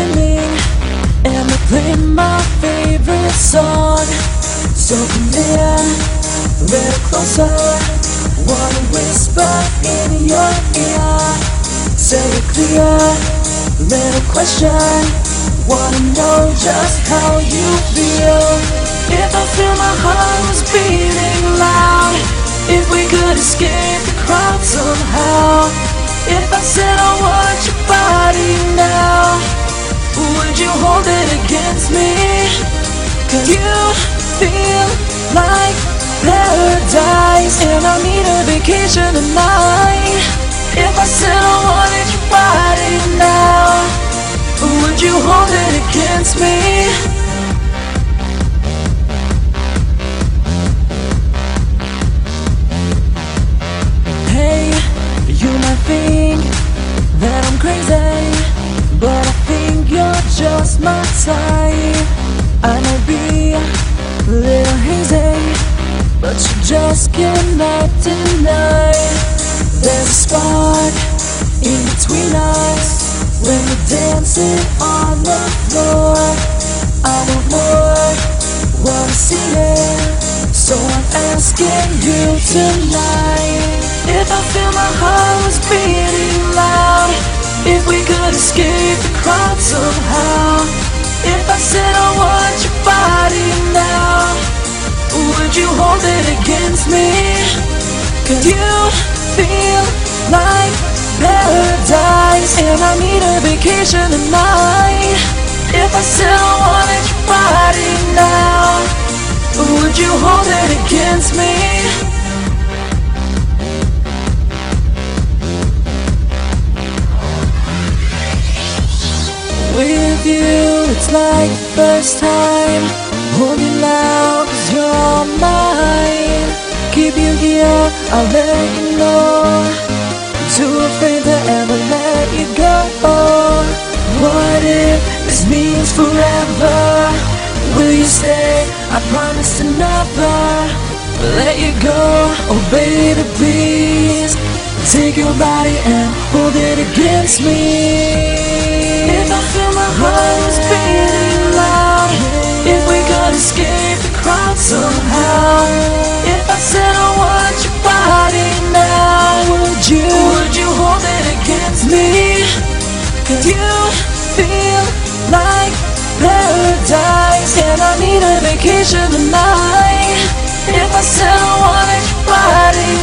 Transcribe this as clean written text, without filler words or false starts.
swimming and we're playing my favorite song. So come here, a little closer. Wanna whisper in your ear. Say it clear, little question. Wanna know just how you feel. If I feel my heart was beating loud, if we could escape the crowd somehow. If I said I want your body now, would you hold it against me? 'Cause you feel like paradise, and I need a vacation tonight. If I said I wanted your body now, would you hold it against me? Hey, you might think that I'm crazy, but I think you're just my type. I might be a little hazy, but you just cannot deny. There's a spark in between us when we're dancing on the floor. I want more, wanna see it, so I'm asking you tonight. If I feel my heart was beating loud, if we could escape the crowd somehow. If I said I want your body now, would you hold it against me? 'Cause you feel like paradise, and I need a vacation tonight. If I said I wanted your body now, would you hold it against me? With you, it's like the first time. Hold you loud, 'cause you're all mine. Keep you here, I'll let you know. I'm too afraid to ever let you go. What if this means forever? Will you stay? I promise to never let you go. Oh baby, please take your body and hold it against me. If I feel my heart was beating loud, if we could escape the crowd somehow. If I said I want your body now, would you hold it against me? 'Cause you feel like paradise, and I need a vacation tonight. If I said I wanted your body